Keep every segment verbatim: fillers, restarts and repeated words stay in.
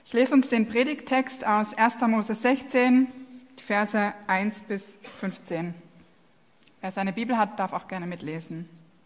Ich lese uns den Predigttext aus erster Mose sechzehn, die Verse eins bis fünfzehn. Wer seine Bibel hat, darf auch gerne mitlesen.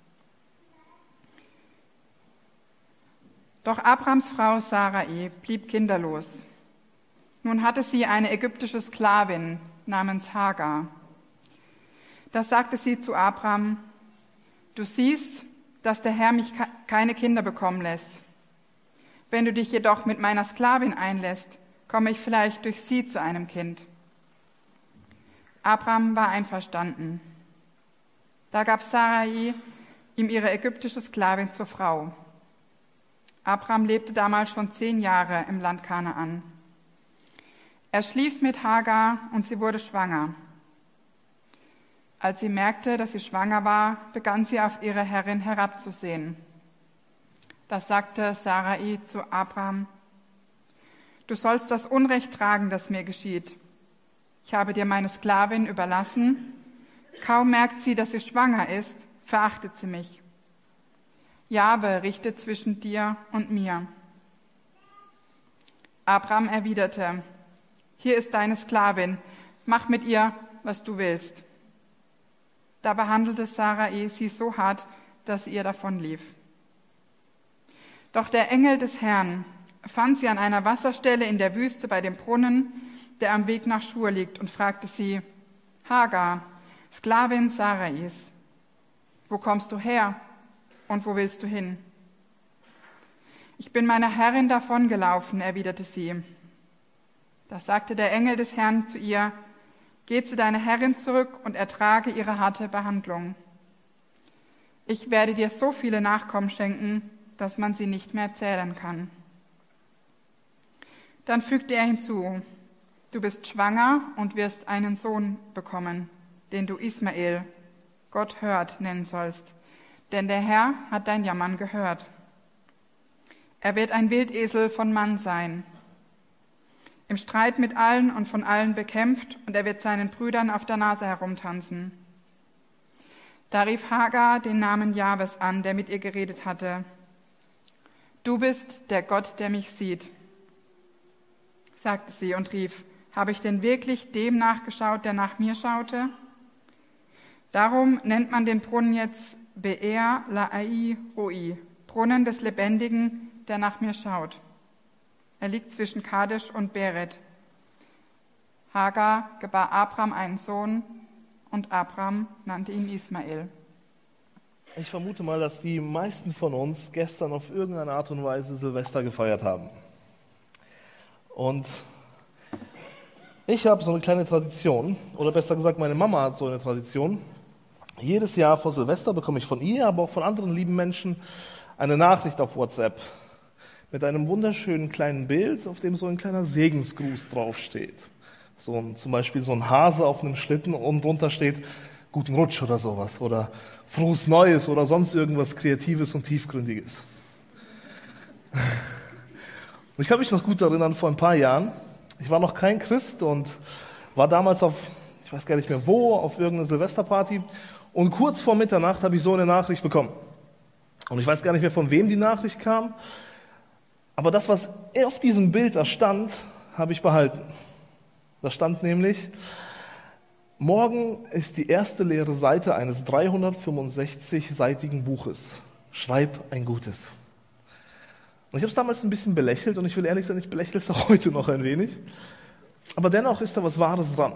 Doch Abrams Frau Sarai blieb kinderlos. Nun hatte sie eine ägyptische Sklavin namens Hagar. Da sagte sie zu Abram: Du siehst, dass der Herr mich keine Kinder bekommen lässt. Wenn du dich jedoch mit meiner Sklavin einlässt, komme ich vielleicht durch sie zu einem Kind. Abram war einverstanden. Da gab Sarai ihm ihre ägyptische Sklavin zur Frau. Abram lebte damals schon zehn Jahre im Land Kanaan. Er schlief mit Hagar und sie wurde schwanger. Als sie merkte, dass sie schwanger war, begann sie auf ihre Herrin herabzusehen. Da sagte Sarai zu Abram: Du sollst das Unrecht tragen, das mir geschieht. Ich habe dir meine Sklavin überlassen. Kaum merkt sie, dass sie schwanger ist, verachtet sie mich. Jahwe richtet zwischen dir und mir. Abram erwiderte: Hier ist deine Sklavin, mach mit ihr, was du willst. Da behandelte Sarai sie so hart, dass sie ihr davonlief. Doch der Engel des Herrn fand sie an einer Wasserstelle in der Wüste bei dem Brunnen, der am Weg nach Schur liegt, und fragte sie: Hagar, Sklavin Sarais, wo kommst du her und wo willst du hin? Ich bin meiner Herrin davongelaufen, erwiderte sie. Da sagte der Engel des Herrn zu ihr: Geh zu deiner Herrin zurück und ertrage ihre harte Behandlung. Ich werde dir so viele Nachkommen schenken, dass man sie nicht mehr zählen kann. Dann fügte er hinzu: Du bist schwanger und wirst einen Sohn bekommen, den du Ismael, Gott hört, nennen sollst, denn der Herr hat dein Jammern gehört. Er wird ein Wildesel von Mann sein, im Streit mit allen und von allen bekämpft, und er wird seinen Brüdern auf der Nase herumtanzen. Da rief Hagar den Namen Jahwes an, der mit ihr geredet hatte. Du bist der Gott, der mich sieht, sagte sie und rief: Habe ich denn wirklich dem nachgeschaut, der nach mir schaute? Darum nennt man den Brunnen jetzt Be'er Lahai Roi, Brunnen des Lebendigen, der nach mir schaut. Er liegt zwischen Kadesh und Beret. Hagar gebar Abram einen Sohn, und Abram nannte ihn Ismael. Ich vermute mal, dass die meisten von uns gestern auf irgendeine Art und Weise Silvester gefeiert haben. Und ich habe so eine kleine Tradition, oder besser gesagt, meine Mama hat so eine Tradition. Jedes Jahr vor Silvester bekomme ich von ihr, aber auch von anderen lieben Menschen eine Nachricht auf WhatsApp mit einem wunderschönen kleinen Bild, auf dem so ein kleiner Segensgruß draufsteht. So ein, zum Beispiel so ein Hase auf einem Schlitten und drunter steht: Guten Rutsch oder sowas, oder Frohes Neues oder sonst irgendwas Kreatives und Tiefgründiges. Und ich kann mich noch gut erinnern, vor ein paar Jahren, ich war noch kein Christ und war damals auf, ich weiß gar nicht mehr wo, auf irgendeiner Silvesterparty, und kurz vor Mitternacht habe ich so eine Nachricht bekommen. Und ich weiß gar nicht mehr, von wem die Nachricht kam, aber das, was auf diesem Bild da stand, habe ich behalten. Da stand nämlich: Morgen ist die erste leere Seite eines dreihundertfünfundsechzig-seitigen Buches. Schreib ein Gutes. Und ich habe es damals ein bisschen belächelt, und ich will ehrlich sein, ich belächle es auch heute noch ein wenig. Aber dennoch ist da was Wahres dran.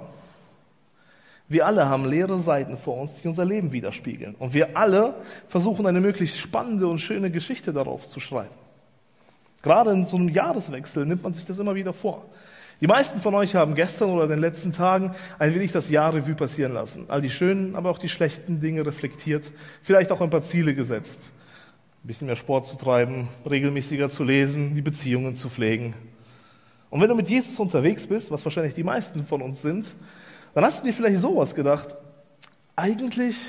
Wir alle haben leere Seiten vor uns, die unser Leben widerspiegeln. Und wir alle versuchen, eine möglichst spannende und schöne Geschichte darauf zu schreiben. Gerade in so einem Jahreswechsel nimmt man sich das immer wieder vor. Die meisten von euch haben gestern oder in den letzten Tagen ein wenig das Jahr Revue passieren lassen. All die schönen, aber auch die schlechten Dinge reflektiert, vielleicht auch ein paar Ziele gesetzt. Ein bisschen mehr Sport zu treiben, regelmäßiger zu lesen, die Beziehungen zu pflegen. Und wenn du mit Jesus unterwegs bist, was wahrscheinlich die meisten von uns sind, dann hast du dir vielleicht sowas gedacht: Eigentlich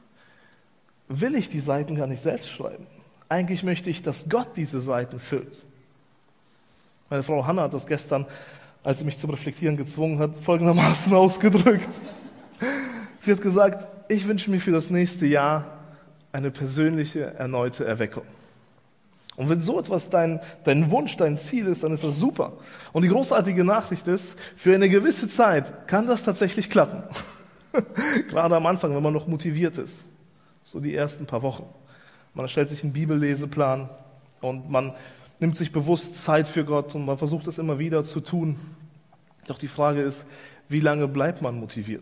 will ich die Seiten gar nicht selbst schreiben. Eigentlich möchte ich, dass Gott diese Seiten füllt. Meine Frau Hannah hat das gestern, als sie mich zum Reflektieren gezwungen hat, folgendermaßen ausgedrückt. Sie hat gesagt: Ich wünsche mir für das nächste Jahr eine persönliche, erneute Erweckung. Und wenn so etwas dein, dein Wunsch, dein Ziel ist, dann ist das super. Und die großartige Nachricht ist, für eine gewisse Zeit kann das tatsächlich klappen. Gerade am Anfang, wenn man noch motiviert ist. So die ersten paar Wochen. Man stellt sich einen Bibelleseplan und man nimmt sich bewusst Zeit für Gott und man versucht es immer wieder zu tun. Doch die Frage ist, wie lange bleibt man motiviert?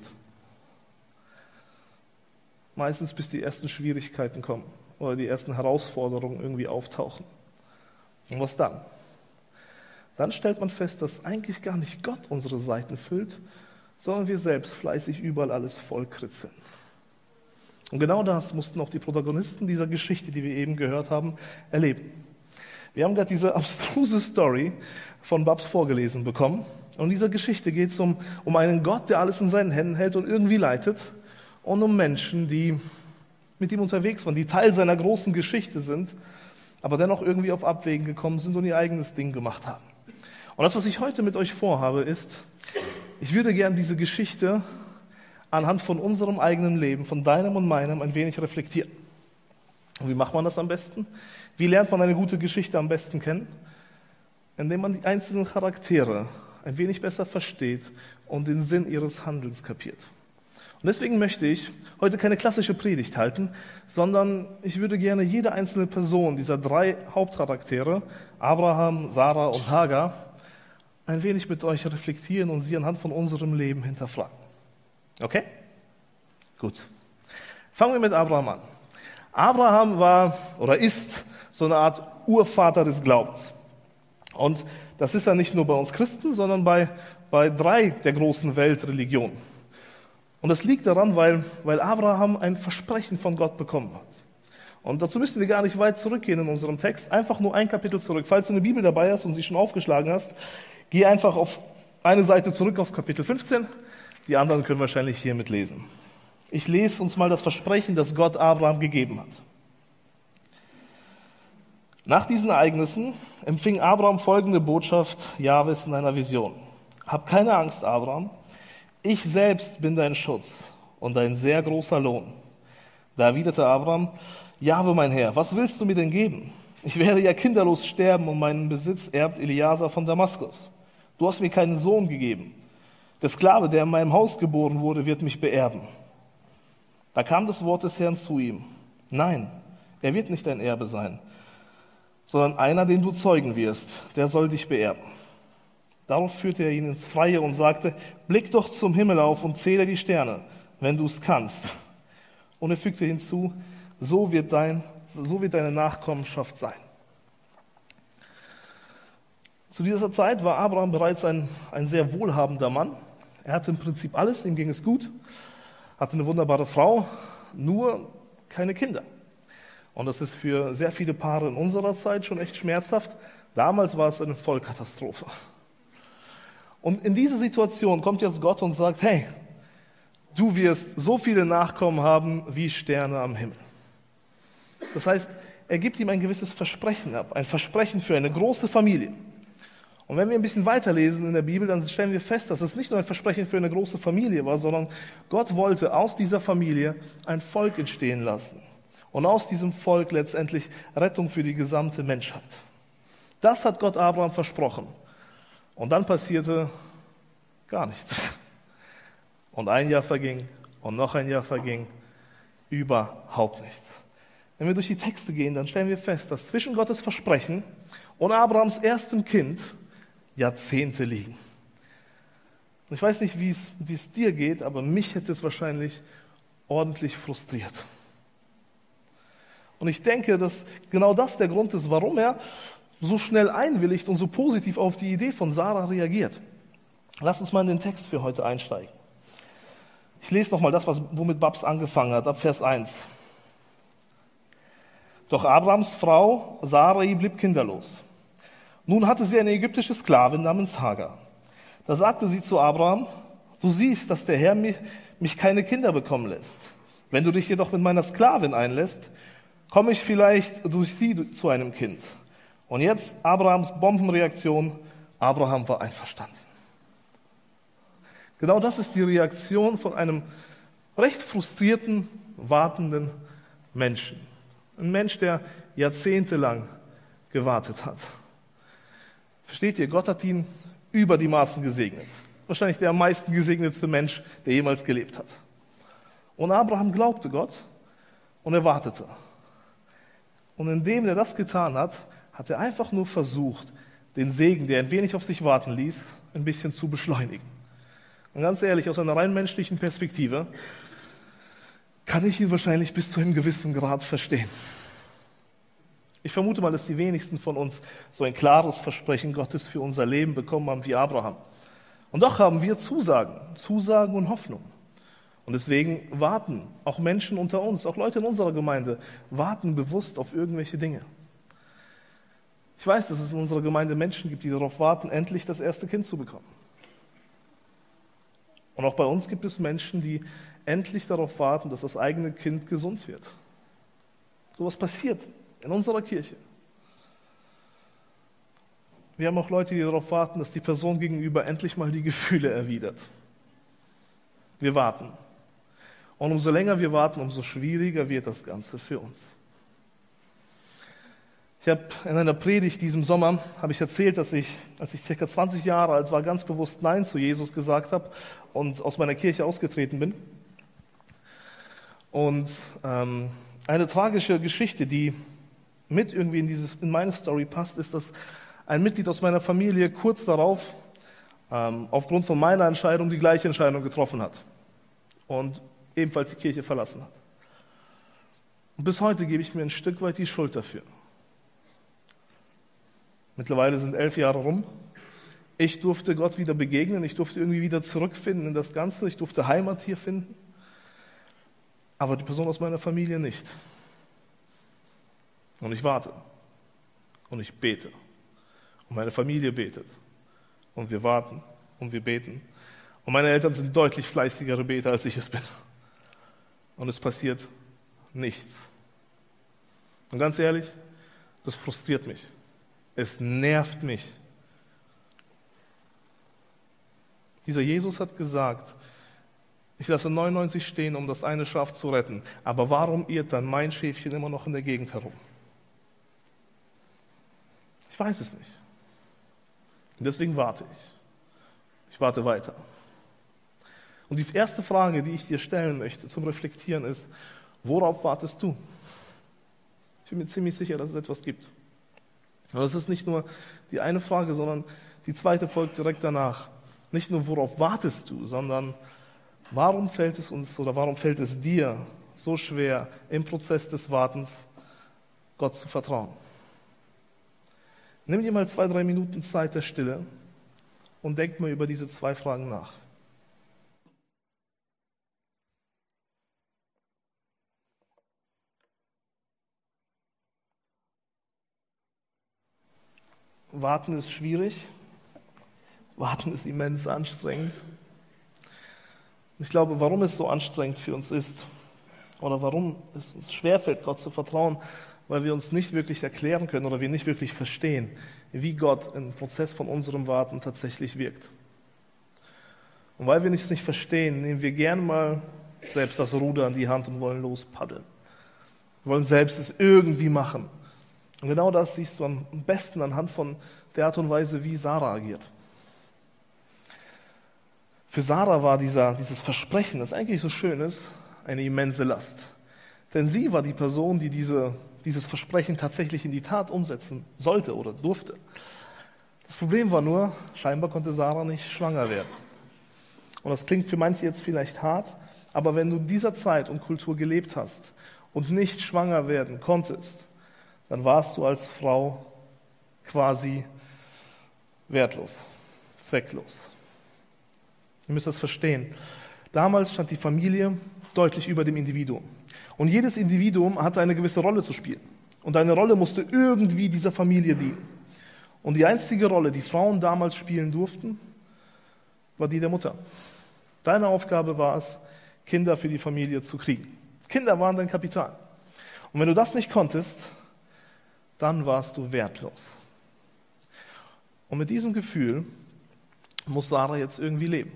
Meistens bis die ersten Schwierigkeiten kommen oder die ersten Herausforderungen irgendwie auftauchen. Und was dann? Dann stellt man fest, dass eigentlich gar nicht Gott unsere Seiten füllt, sondern wir selbst fleißig überall alles vollkritzeln. Und genau das mussten auch die Protagonisten dieser Geschichte, die wir eben gehört haben, erleben. Wir haben gerade diese abstruse Story von Babs vorgelesen bekommen. Und in dieser Geschichte geht es um, um einen Gott, der alles in seinen Händen hält und irgendwie leitet. Und um Menschen, die mit ihm unterwegs waren, die Teil seiner großen Geschichte sind, aber dennoch irgendwie auf Abwägen gekommen sind und ihr eigenes Ding gemacht haben. Und das, was ich heute mit euch vorhabe, ist, ich würde gern diese Geschichte anhand von unserem eigenen Leben, von deinem und meinem, ein wenig reflektieren. Und wie macht man das am besten? Wie lernt man eine gute Geschichte am besten kennen? Indem man die einzelnen Charaktere ein wenig besser versteht und den Sinn ihres Handelns kapiert. Und deswegen möchte ich heute keine klassische Predigt halten, sondern ich würde gerne jede einzelne Person dieser drei Hauptcharaktere, Abraham, Sarah und Hagar, ein wenig mit euch reflektieren und sie anhand von unserem Leben hinterfragen. Okay? Gut. Fangen wir mit Abraham an. Abraham war oder ist so eine Art Urvater des Glaubens. Und das ist ja nicht nur bei uns Christen, sondern bei, bei drei der großen Weltreligionen. Und das liegt daran, weil, weil Abraham ein Versprechen von Gott bekommen hat. Und dazu müssen wir gar nicht weit zurückgehen in unserem Text, einfach nur ein Kapitel zurück. Falls du eine Bibel dabei hast und sie schon aufgeschlagen hast, geh einfach auf eine Seite zurück auf Kapitel fünfzehn. Die anderen können wahrscheinlich hier mitlesen. Ich lese uns mal das Versprechen, das Gott Abraham gegeben hat. Nach diesen Ereignissen empfing Abraham folgende Botschaft Jahwes in einer Vision. Hab keine Angst, Abraham. Ich selbst bin dein Schutz und ein sehr großer Lohn. Da erwiderte Abraham, Jahwe, mein Herr, was willst du mir denn geben? Ich werde ja kinderlos sterben und meinen Besitz erbt Eliezer von Damaskus. Du hast mir keinen Sohn gegeben. Der Sklave, der in meinem Haus geboren wurde, wird mich beerben. Da kam das Wort des Herrn zu ihm. Nein, er wird nicht dein Erbe sein, sondern einer, den du zeugen wirst, der soll dich beerben. Darauf führte er ihn ins Freie und sagte, blick doch zum Himmel auf und zähle die Sterne, wenn du es kannst. Und er fügte hinzu, so wird, dein, so wird deine Nachkommenschaft sein. Zu dieser Zeit war Abraham bereits ein, ein sehr wohlhabender Mann. Er hatte im Prinzip alles, ihm ging es gut, hatte eine wunderbare Frau, nur keine Kinder. Und das ist für sehr viele Paare in unserer Zeit schon echt schmerzhaft. Damals war es eine Vollkatastrophe. Und in diese Situation kommt jetzt Gott und sagt, hey, du wirst so viele Nachkommen haben wie Sterne am Himmel. Das heißt, er gibt ihm ein gewisses Versprechen ab, ein Versprechen für eine große Familie. Und wenn wir ein bisschen weiterlesen in der Bibel, dann stellen wir fest, dass es nicht nur ein Versprechen für eine große Familie war, sondern Gott wollte aus dieser Familie ein Volk entstehen lassen. Und aus diesem Volk letztendlich Rettung für die gesamte Menschheit. Das hat Gott Abraham versprochen. Und dann passierte gar nichts. Und ein Jahr verging und noch ein Jahr verging, überhaupt nichts. Wenn wir durch die Texte gehen, dann stellen wir fest, dass zwischen Gottes Versprechen und Abrahams erstem Kind Jahrzehnte liegen. Und ich weiß nicht, wie es, wie es dir geht, aber mich hätte es wahrscheinlich ordentlich frustriert. Und ich denke, dass genau das der Grund ist, warum er so schnell einwilligt und so positiv auf die Idee von Sarah reagiert. Lass uns mal in den Text für heute einsteigen. Ich lese nochmal das, was, womit Babs angefangen hat, ab Vers eins. Doch Abrahams Frau Sarai blieb kinderlos. Nun hatte sie eine ägyptische Sklavin namens Hagar. Da sagte sie zu Abraham, du siehst, dass der Herr mich, mich keine Kinder bekommen lässt. Wenn du dich jedoch mit meiner Sklavin einlässt, komme ich vielleicht durch sie zu einem Kind. Und jetzt Abrahams Bombenreaktion, Abraham war einverstanden. Genau das ist die Reaktion von einem recht frustrierten, wartenden Menschen. Ein Mensch, der jahrzehntelang gewartet hat. Versteht ihr, Gott hat ihn über die Maßen gesegnet. Wahrscheinlich der am meisten gesegnetste Mensch, der jemals gelebt hat. Und Abraham glaubte Gott und er wartete. Und indem er das getan hat, hat er einfach nur versucht, den Segen, der ein wenig auf sich warten ließ, ein bisschen zu beschleunigen. Und ganz ehrlich, aus einer rein menschlichen Perspektive kann ich ihn wahrscheinlich bis zu einem gewissen Grad verstehen. Ich vermute mal, dass die wenigsten von uns so ein klares Versprechen Gottes für unser Leben bekommen haben wie Abraham. Und doch haben wir Zusagen, Zusagen und Hoffnung. Und deswegen warten auch Menschen unter uns, auch Leute in unserer Gemeinde, warten bewusst auf irgendwelche Dinge. Ich weiß, dass es in unserer Gemeinde Menschen gibt, die darauf warten, endlich das erste Kind zu bekommen. Und auch bei uns gibt es Menschen, die endlich darauf warten, dass das eigene Kind gesund wird. So was passiert in unserer Kirche. Wir haben auch Leute, die darauf warten, dass die Person gegenüber endlich mal die Gefühle erwidert. Wir warten. Und umso länger wir warten, umso schwieriger wird das Ganze für uns. Ich habe in einer Predigt diesem Sommer habe ich erzählt, dass ich, als ich ca. zwanzig Jahre alt war, ganz bewusst Nein zu Jesus gesagt habe und aus meiner Kirche ausgetreten bin. Und ähm, eine tragische Geschichte, die mit irgendwie in, dieses, in meine Story passt, ist, dass ein Mitglied aus meiner Familie kurz darauf ähm, aufgrund von meiner Entscheidung die gleiche Entscheidung getroffen hat und ebenfalls die Kirche verlassen hat. Und bis heute gebe ich mir ein Stück weit die Schuld dafür. Mittlerweile sind elf Jahre rum. Ich durfte Gott wieder begegnen, ich durfte irgendwie wieder zurückfinden in das Ganze, ich durfte Heimat hier finden. Aber die Person aus meiner Familie nicht. Und ich warte. Und ich bete. Und meine Familie betet. Und wir warten. Und wir beten. Und meine Eltern sind deutlich fleißigere Beter, als ich es bin. Und es passiert nichts. Und ganz ehrlich, das frustriert mich. Es nervt mich. Dieser Jesus hat gesagt, ich lasse neunundneunzig stehen, um das eine Schaf zu retten. Aber warum irrt dann mein Schäfchen immer noch in der Gegend herum? Ich weiß es nicht. Und deswegen warte ich. Ich warte weiter. Und die erste Frage, die ich dir stellen möchte zum Reflektieren ist, worauf wartest du? Ich bin mir ziemlich sicher, dass es etwas gibt. Aber es ist nicht nur die eine Frage, sondern die zweite folgt direkt danach. Nicht nur, worauf wartest du, sondern warum fällt es uns oder warum fällt es dir so schwer, im Prozess des Wartens Gott zu vertrauen? Nimm dir mal zwei, drei Minuten Zeit der Stille und denk mal über diese zwei Fragen nach. Warten ist schwierig. Warten ist immens anstrengend. Ich glaube, warum es so anstrengend für uns ist oder warum es uns schwerfällt, Gott zu vertrauen, weil wir uns nicht wirklich erklären können oder wir nicht wirklich verstehen, wie Gott im Prozess von unserem Warten tatsächlich wirkt. Und weil wir es nicht verstehen, nehmen wir gern mal selbst das Ruder in die Hand und wollen lospaddeln. Wir wollen selbst es irgendwie machen. Und genau das siehst du am besten anhand von der Art und Weise, wie Sarah agiert. Für Sarah war dieser, dieses Versprechen, das eigentlich so schön ist, eine immense Last. Denn sie war die Person, die diese, dieses Versprechen tatsächlich in die Tat umsetzen sollte oder durfte. Das Problem war nur, scheinbar konnte Sarah nicht schwanger werden. Und das klingt für manche jetzt vielleicht hart, aber wenn du in dieser Zeit und Kultur gelebt hast und nicht schwanger werden konntest, dann warst du als Frau quasi wertlos, zwecklos. Ihr müsst das verstehen. Damals stand die Familie deutlich über dem Individuum. Und jedes Individuum hatte eine gewisse Rolle zu spielen. Und eine Rolle musste irgendwie dieser Familie dienen. Und die einzige Rolle, die Frauen damals spielen durften, war die der Mutter. Deine Aufgabe war es, Kinder für die Familie zu kriegen. Kinder waren dein Kapital. Und wenn du das nicht konntest, dann warst du wertlos. Und mit diesem Gefühl muss Sarah jetzt irgendwie leben.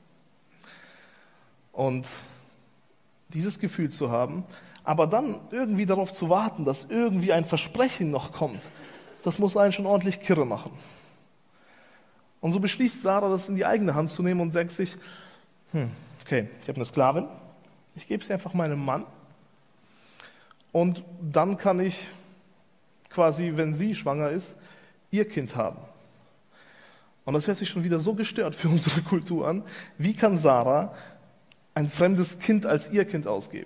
Und dieses Gefühl zu haben, aber dann irgendwie darauf zu warten, dass irgendwie ein Versprechen noch kommt, das muss einen schon ordentlich kirre machen. Und so beschließt Sarah, das in die eigene Hand zu nehmen und denkt sich, hm, okay, ich habe eine Sklavin, ich gebe sie einfach meinem Mann und dann kann ich quasi, wenn sie schwanger ist, ihr Kind haben. Und das hört sich schon wieder so gestört für unsere Kultur an. Wie kann Sarah ein fremdes Kind als ihr Kind ausgeben?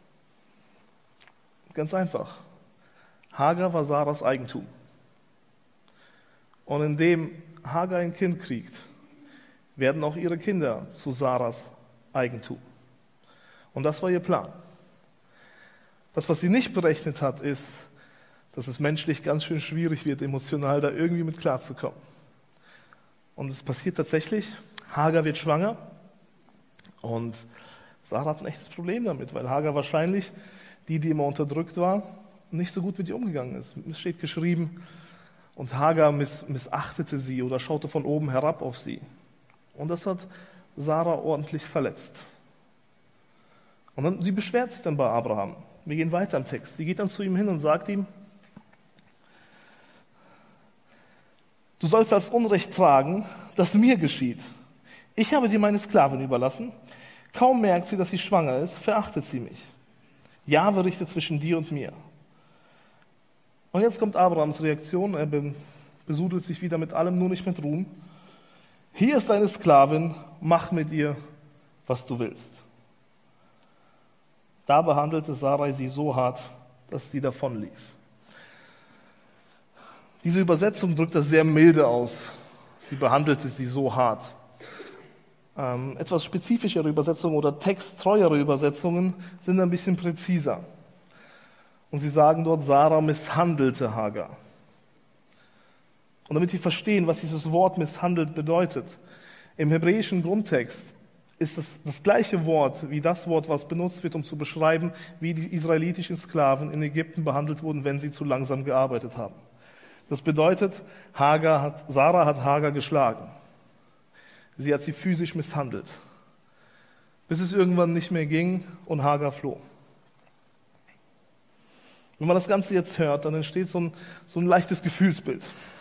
Ganz einfach. Hagar war Sarahs Eigentum. Und indem Hagar ein Kind kriegt, werden auch ihre Kinder zu Sarahs Eigentum. Und das war ihr Plan. Das, was sie nicht berechnet hat, ist, dass es menschlich ganz schön schwierig wird, emotional da irgendwie mit klarzukommen. Und es passiert tatsächlich, Hagar wird schwanger und Sarah hat ein echtes Problem damit, weil Hagar wahrscheinlich, die, die immer unterdrückt war, nicht so gut mit ihr umgegangen ist. Es steht geschrieben, und Hagar miss, missachtete sie oder schaute von oben herab auf sie. Und das hat Sarah ordentlich verletzt. Und dann, sie beschwert sich dann bei Abraham. Wir gehen weiter im Text. Sie geht dann zu ihm hin und sagt ihm, du sollst als Unrecht tragen, das mir geschieht. Ich habe dir meine Sklavin überlassen. Kaum merkt sie, dass sie schwanger ist, verachtet sie mich. Jahwe richtet zwischen dir und mir. Und jetzt kommt Abrahams Reaktion. Er besudelt sich wieder mit allem, nur nicht mit Ruhm. Hier ist deine Sklavin, mach mit ihr, was du willst. Da behandelte Sarai sie so hart, dass sie davonlief. Diese Übersetzung drückt das sehr milde aus. Sie behandelte sie so hart. Ähm, etwas spezifischere Übersetzungen oder texttreuere Übersetzungen sind ein bisschen präziser. Und sie sagen dort, Sarah misshandelte Hagar. Und damit wir verstehen, was dieses Wort misshandelt bedeutet, im hebräischen Grundtext ist das das gleiche Wort wie das Wort, was benutzt wird, um zu beschreiben, wie die israelitischen Sklaven in Ägypten behandelt wurden, wenn sie zu langsam gearbeitet haben. Das bedeutet, Hagar hat, Sarah hat Hagar geschlagen. Sie hat sie physisch misshandelt, bis es irgendwann nicht mehr ging und Hagar floh. Wenn man das Ganze jetzt hört, dann entsteht so ein, so ein leichtes Gefühlsbild.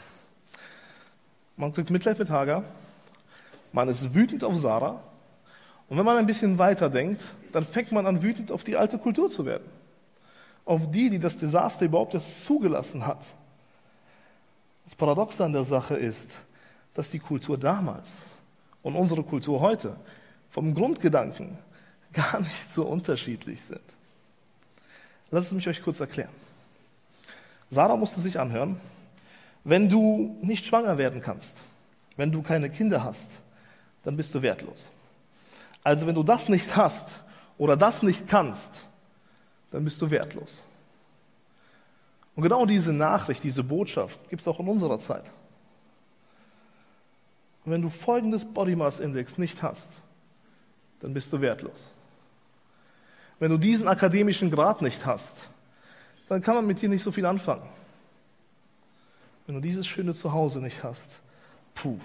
Man kriegt Mitleid mit Hagar, man ist wütend auf Sarah und wenn man ein bisschen weiter denkt, dann fängt man an, wütend auf die alte Kultur zu werden. Auf die, die das Desaster überhaupt erst zugelassen hat. Das Paradoxe an der Sache ist, dass die Kultur damals und unsere Kultur heute vom Grundgedanken gar nicht so unterschiedlich sind. Lasst es mich euch kurz erklären. Sarah musste sich anhören, wenn du nicht schwanger werden kannst, wenn du keine Kinder hast, dann bist du wertlos. Also wenn du das nicht hast oder das nicht kannst, dann bist du wertlos. Und genau diese Nachricht, diese Botschaft gibt es auch in unserer Zeit. Und wenn du folgendes Body Mass Index nicht hast, dann bist du wertlos. Wenn du diesen akademischen Grad nicht hast, dann kann man mit dir nicht so viel anfangen. Wenn du dieses schöne Zuhause nicht hast, puh,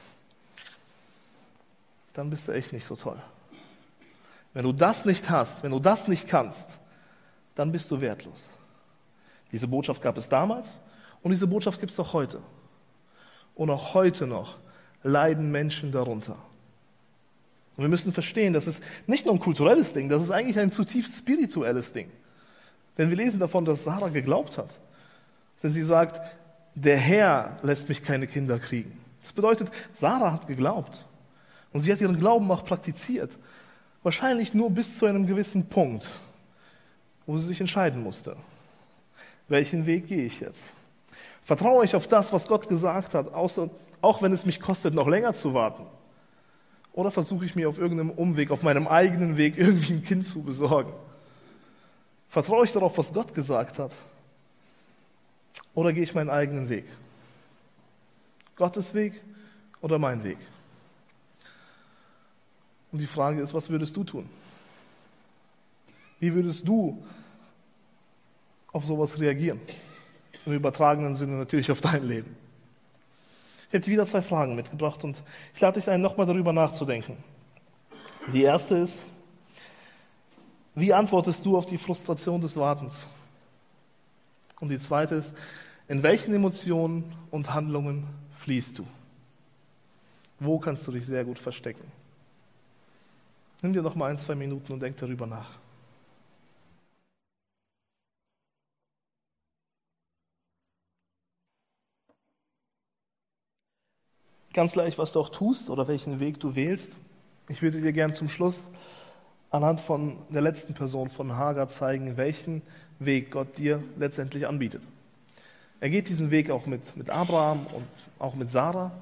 dann bist du echt nicht so toll. Wenn du das nicht hast, wenn du das nicht kannst, dann bist du wertlos. Diese Botschaft gab es damals und diese Botschaft gibt es auch heute. Und auch heute noch leiden Menschen darunter. Und wir müssen verstehen, das ist nicht nur ein kulturelles Ding, das ist eigentlich ein zutiefst spirituelles Ding. Denn wir lesen davon, dass Sarah geglaubt hat. Denn sie sagt, der Herr lässt mich keine Kinder kriegen. Das bedeutet, Sarah hat geglaubt. Und sie hat ihren Glauben auch praktiziert. Wahrscheinlich nur bis zu einem gewissen Punkt, wo sie sich entscheiden musste. Welchen Weg gehe ich jetzt? Vertraue ich auf das, was Gott gesagt hat, außer, auch wenn es mich kostet, noch länger zu warten? Oder versuche ich mir auf irgendeinem Umweg, auf meinem eigenen Weg irgendwie ein Kind zu besorgen? Vertraue ich darauf, was Gott gesagt hat? Oder gehe ich meinen eigenen Weg? Gottes Weg oder mein Weg? Und die Frage ist, was würdest du tun? Wie würdest du auf sowas reagieren? Im übertragenen Sinne natürlich auf dein Leben. Ich habe dir wieder zwei Fragen mitgebracht und ich lade dich ein, nochmal darüber nachzudenken. Die erste ist, wie antwortest du auf die Frustration des Wartens? Und die zweite ist, In welchen Emotionen und Handlungen fliehst du? Wo kannst du dich sehr gut verstecken? Nimm dir noch mal ein, zwei Minuten und denk darüber nach. Ganz gleich, was du auch tust oder welchen Weg du wählst. Ich würde dir gern zum Schluss anhand von der letzten Person von Hagar zeigen, welchen Weg Gott dir letztendlich anbietet. Er geht diesen Weg auch mit, mit Abraham und auch mit Sarah.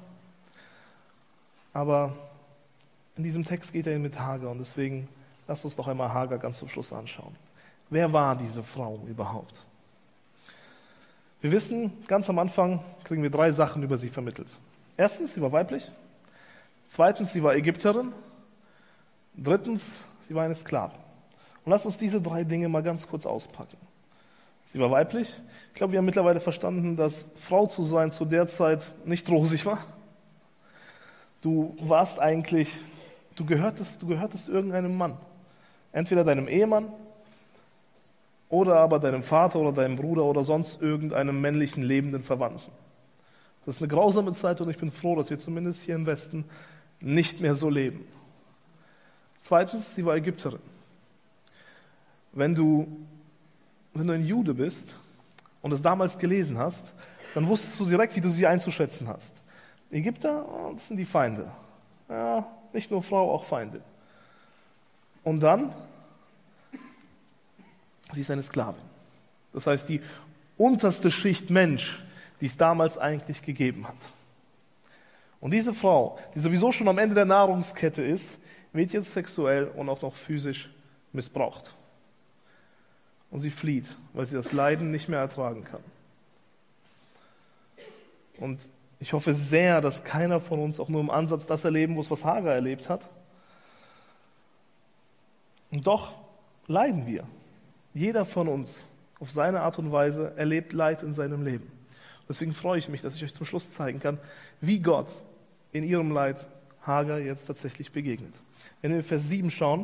Aber in diesem Text geht er ihn mit Hagar und deswegen lasst uns noch einmal Hagar ganz zum Schluss anschauen. Wer war diese Frau überhaupt? Wir wissen, ganz am Anfang kriegen wir drei Sachen über sie vermittelt. Erstens, sie war weiblich. Zweitens, sie war Ägypterin. Drittens, sie war eine Sklavin. Und lasst uns diese drei Dinge mal ganz kurz auspacken. Sie war weiblich. Ich glaube, wir haben mittlerweile verstanden, dass Frau zu sein zu der Zeit nicht rosig war. Du warst eigentlich, du gehörtest, du gehörtest irgendeinem Mann. Entweder deinem Ehemann oder aber deinem Vater oder deinem Bruder oder sonst irgendeinem männlichen lebenden Verwandten. Das ist eine grausame Zeit und ich bin froh, dass wir zumindest hier im Westen nicht mehr so leben. Zweitens, sie war Ägypterin. Wenn du, wenn du ein Jude bist und es damals gelesen hast, dann wusstest du direkt, wie du sie einzuschätzen hast. Ägypter, oh, das sind die Feinde. Ja, nicht nur Frau, auch Feinde. Und dann, sie ist eine Sklavin. Das heißt, die unterste Schicht Mensch, die es damals eigentlich gegeben hat. Und diese Frau, die sowieso schon am Ende der Nahrungskette ist, wird jetzt sexuell und auch noch physisch missbraucht. Und sie flieht, weil sie das Leiden nicht mehr ertragen kann. Und ich hoffe sehr, dass keiner von uns auch nur im Ansatz das erleben muss, was Hagar erlebt hat. Und doch leiden wir. Jeder von uns auf seine Art und Weise erlebt Leid in seinem Leben. Deswegen freue ich mich, dass ich euch zum Schluss zeigen kann, wie Gott in ihrem Leid Hagar jetzt tatsächlich begegnet. Wenn wir in Vers sieben schauen,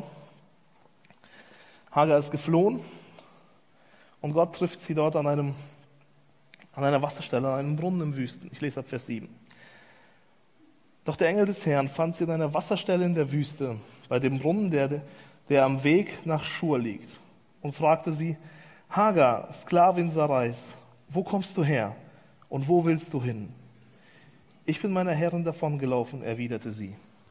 Hagar ist geflohen und Gott trifft sie dort an, einem, an einer Wasserstelle, an einem Brunnen im Wüsten. Ich lese ab Vers sieben. Doch der Engel des Herrn fand sie an einer Wasserstelle in der Wüste, bei dem Brunnen, der, der am Weg nach Schur liegt, und fragte sie: Hagar, Sklavin Sarais, wo kommst du her? Und wo willst du hin? Ich bin meiner Herrin davongelaufen, erwiderte sie.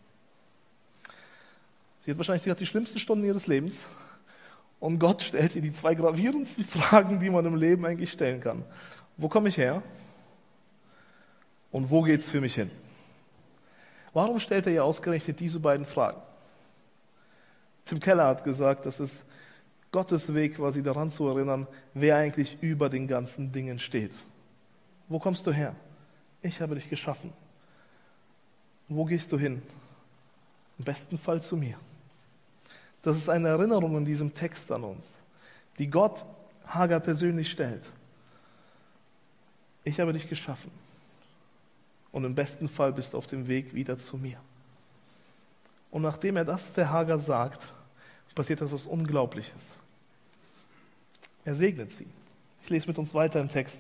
Sie hat wahrscheinlich die schlimmsten Stunden ihres Lebens und Gott stellt ihr die zwei gravierendsten Fragen, die man im Leben eigentlich stellen kann. Wo komme ich her? Und wo geht es für mich hin? Warum stellt er ihr ausgerechnet diese beiden Fragen? Tim Keller hat gesagt, das ist Gottes Weg, quasi daran zu erinnern, wer eigentlich über den ganzen Dingen steht. Wo kommst du her? Ich habe dich geschaffen. Wo gehst du hin? Im besten Fall zu mir. Das ist eine Erinnerung in diesem Text an uns, die Gott Hagar persönlich stellt. Ich habe dich geschaffen. Und im besten Fall bist du auf dem Weg wieder zu mir. Und nachdem er das der Hagar sagt, passiert etwas Unglaubliches. Er segnet sie. Ich lese mit uns weiter im Text.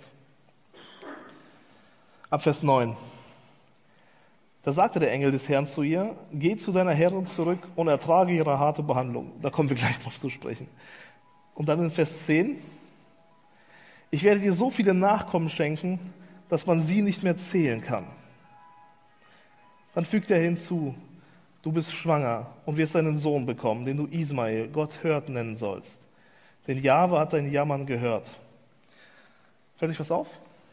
Ab Vers neun. Da sagte der Engel des Herrn zu ihr: Geh zu deiner Herrin zurück und ertrage ihre harte Behandlung. Da kommen wir gleich drauf zu sprechen. Und dann in Vers zehn. Ich werde dir so viele Nachkommen schenken, dass man sie nicht mehr zählen kann. Dann fügt er hinzu: Du bist schwanger und wirst einen Sohn bekommen, den du Ismael, Gott hört, nennen sollst. Denn Jahwe hat dein Jammern gehört. Fällt euch was auf?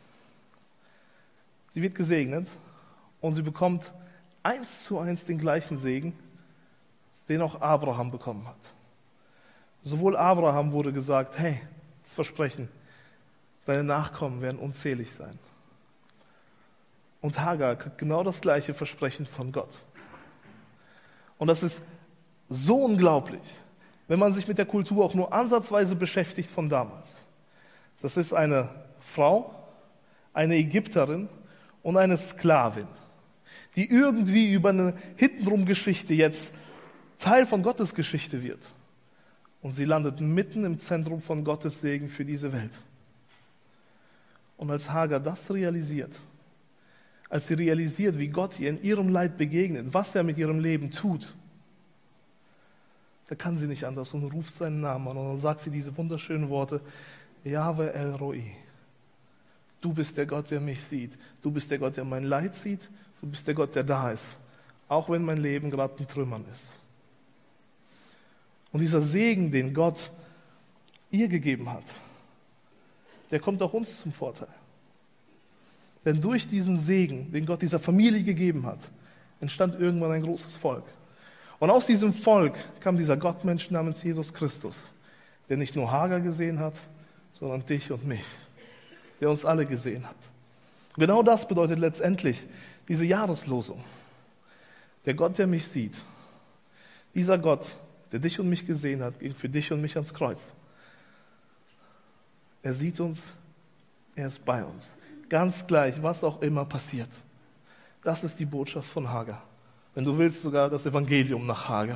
Sie wird gesegnet und sie bekommt eins zu eins den gleichen Segen, den auch Abraham bekommen hat. Sowohl Abraham wurde gesagt: Hey, das Versprechen, deine Nachkommen werden unzählig sein. Und Hagar kriegt genau das gleiche Versprechen von Gott. Und das ist so unglaublich, wenn man sich mit der Kultur auch nur ansatzweise beschäftigt von damals. Das ist eine Frau, eine Ägypterin und eine Sklavin, die irgendwie über eine hintenrum Geschichte jetzt Teil von Gottes Geschichte wird. Und sie landet mitten im Zentrum von Gottes Segen für diese Welt. Und als Hagar das realisiert, als sie realisiert, wie Gott ihr in ihrem Leid begegnet, was er mit ihrem Leben tut, da kann sie nicht anders und ruft seinen Namen an und dann sagt sie diese wunderschönen Worte, Jahwe El Roi, du bist der Gott, der mich sieht, du bist der Gott, der mein Leid sieht, du bist der Gott, der da ist, auch wenn mein Leben gerade in Trümmern ist. Und dieser Segen, den Gott ihr gegeben hat, der kommt auch uns zum Vorteil. Denn durch diesen Segen, den Gott dieser Familie gegeben hat, entstand irgendwann ein großes Volk. Und aus diesem Volk kam dieser Gottmensch namens Jesus Christus, der nicht nur Hagar gesehen hat, sondern dich und mich, der uns alle gesehen hat. Genau das bedeutet letztendlich diese Jahreslosung. Der Gott, der mich sieht, dieser Gott, der dich und mich gesehen hat, ging für dich und mich ans Kreuz. Er sieht uns, er ist bei uns. Ganz gleich, was auch immer passiert. Das ist die Botschaft von Hagar. Wenn du willst, sogar das Evangelium nach Hagar.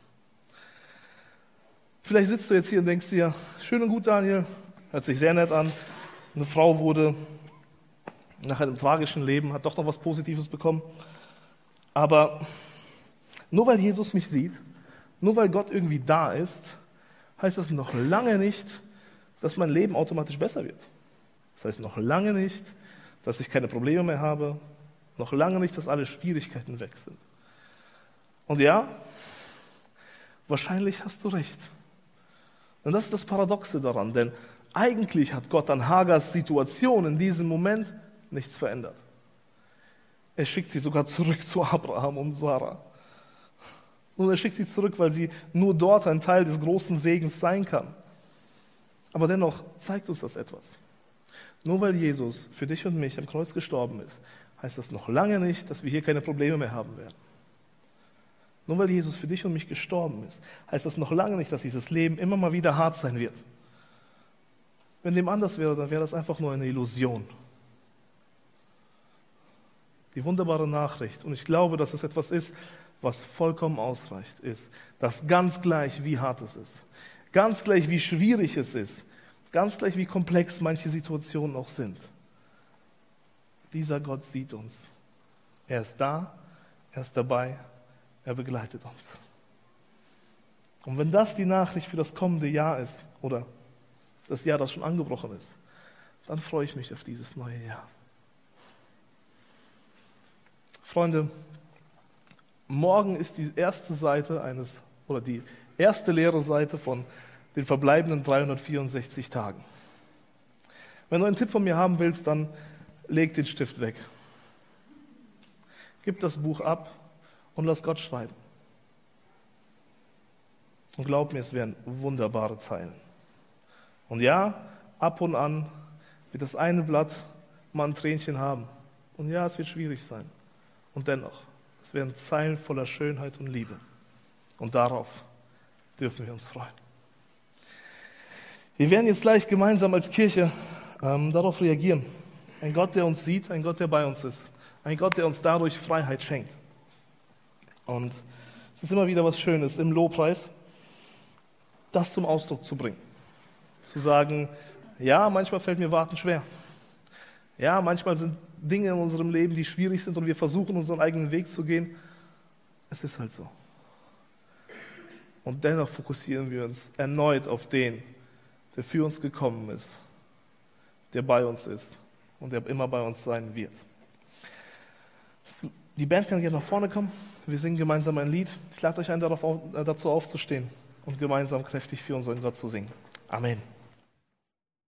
Vielleicht sitzt du jetzt hier und denkst dir, schön und gut, Daniel, hört sich sehr nett an. Eine Frau wurde nach einem tragischen Leben, hat doch noch was Positives bekommen. Aber nur weil Jesus mich sieht, nur weil Gott irgendwie da ist, heißt das noch lange nicht, dass mein Leben automatisch besser wird. Das heißt noch lange nicht, dass ich keine Probleme mehr habe, noch lange nicht, dass alle Schwierigkeiten weg sind. Und ja, wahrscheinlich hast du recht. Und das ist das Paradoxe daran, denn eigentlich hat Gott an Hagars Situation in diesem Moment nichts verändert. Er schickt sie sogar zurück zu Abraham und Sarah. Und er schickt sie zurück, weil sie nur dort ein Teil des großen Segens sein kann. Aber dennoch zeigt uns das etwas. Nur weil Jesus für dich und mich am Kreuz gestorben ist, heißt das noch lange nicht, dass wir hier keine Probleme mehr haben werden. Nur weil Jesus für dich und mich gestorben ist, heißt das noch lange nicht, dass dieses Leben immer mal wieder hart sein wird. Wenn dem anders wäre, dann wäre das einfach nur eine Illusion. Die wunderbare Nachricht, und ich glaube, dass es etwas ist, was vollkommen ausreicht, ist, dass ganz gleich, wie hart es ist, ganz gleich, wie schwierig es ist, ganz gleich, wie komplex manche Situationen auch sind, dieser Gott sieht uns. Er ist da, er ist dabei, er begleitet uns. Und wenn das die Nachricht für das kommende Jahr ist, oder das Jahr, das schon angebrochen ist, dann freue ich mich auf dieses neue Jahr. Freunde, morgen ist die erste Seite eines, oder die erste leere Seite von den verbleibenden dreihundertvierundsechzig Tagen. Wenn du einen Tipp von mir haben willst, dann leg den Stift weg. Gib das Buch ab und lass Gott schreiben. Und glaub mir, es werden wunderbare Zeilen. Und ja, ab und an wird das eine Blatt mal ein Tränchen haben. Und ja, es wird schwierig sein. Und dennoch, es werden Zeilen voller Schönheit und Liebe. Und darauf dürfen wir uns freuen. Wir werden jetzt gleich gemeinsam als Kirche ähm, darauf reagieren. Ein Gott, der uns sieht, ein Gott, der bei uns ist. Ein Gott, der uns dadurch Freiheit schenkt. Und es ist immer wieder was Schönes im Lobpreis, das zum Ausdruck zu bringen. Zu sagen, ja, manchmal fällt mir Warten schwer. Ja, manchmal sind Dinge in unserem Leben, die schwierig sind und wir versuchen, unseren eigenen Weg zu gehen. Es ist halt so. Und dennoch fokussieren wir uns erneut auf den, der für uns gekommen ist, der bei uns ist und der immer bei uns sein wird. Die Band kann gerne nach vorne kommen. Wir singen gemeinsam ein Lied. Ich lade euch ein, darauf, dazu aufzustehen und gemeinsam kräftig für unseren Gott zu singen. Amen.